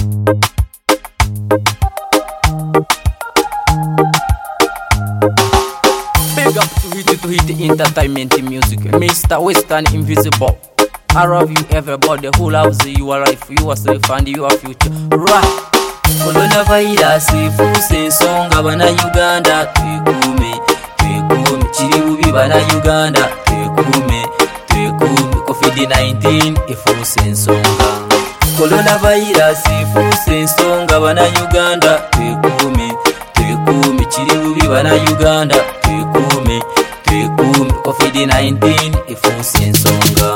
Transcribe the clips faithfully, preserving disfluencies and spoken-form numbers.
Big up to hit to hit entertainment music, Mister Western Invisible. I love you everybody who loves your life, your self and your future. Right. Coronavirus ifuse nsonga bana Uganda twekume twekume kiri bubi bana Uganda twekume twekume covid nineteen ifuse nsonga Coronavirus ifuse nsonga bana Uganda twekume twekume kiri bubi bana Uganda twekume twekume covid nineteen ifuse nsonga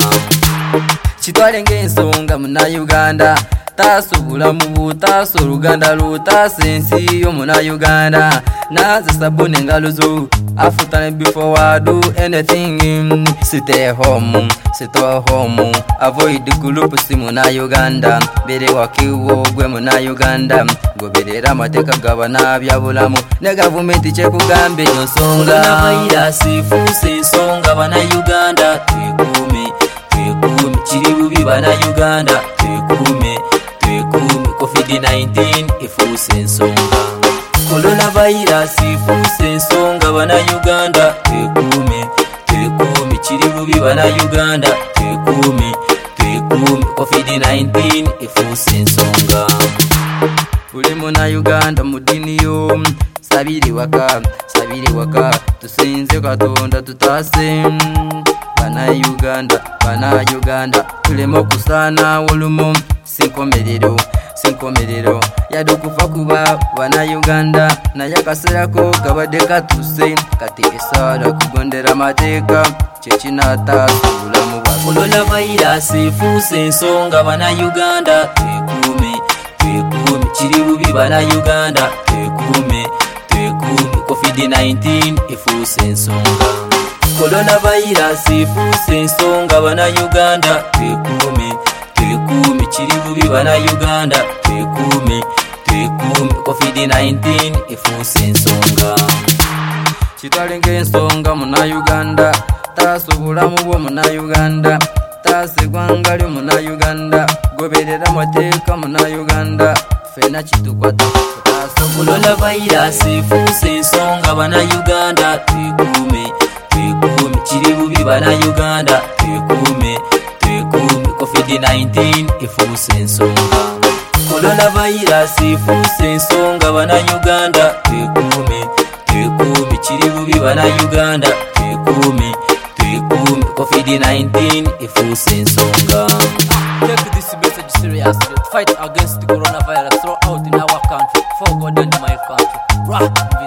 Chitwale ng'ensonga muna Uganda tasubula mu butaso Luganda lutase ensi yo muna Uganda naze sabuni engalo zo after before I do anything stay home stay home avoid group si muna Uganda bere wakiwo gwe muna Uganda goberera amateka gabana byabulamu ne government kyekugambe nsonga Coronavirus ifuse nsonga bana Uganda twekume twekume kiri bubi bana Uganda twekume twekume covid nineteen ifuse nsonga Coronavirus ifuse nsonga bana Uganda twekume twekume kiri bubi bana Uganda twekume twekume covid nineteen ifuse nsonga buli muna Uganda mudini yo sabiri waka sabiri waka tusinze Katonda tutase bana Uganda bana Uganda tulemo kusana wolumo sinkomerero sinkomerero yadukufa kuba bana Uganda na yakaserako kabade katuse kati esala kugondera mateka chekinata sulamu bwa Coronavirus ifuse nsonga bana Uganda twekume twekume kiri bubi bana Uganda twekume twekume covid nineteen ifuse nsonga Coronavirus ifuse nsonga bana Uganda twekume twekume kiri bubi bana Uganda twekume twekume covid nineteen ifuse nsonga Chitwale ng'ensonga muna Uganda tasubula mu bwo muna Uganda tasegwangali muna Uganda goberera amateka muna Uganda fena kitukwata Coronavirus ifuse nsonga bana Uganda twekume twekume kiri bubi bana Uganda twekume twekume covid nineteen ifuse nsonga Coronavirus ifuse nsonga bana Uganda twekume twekume kiri bubi bana Uganda twekume twekume covid nineteen ifuse nsonga. Take this message seriously. Fight against the coronavirus throughout in our country. For God and my country. Rah.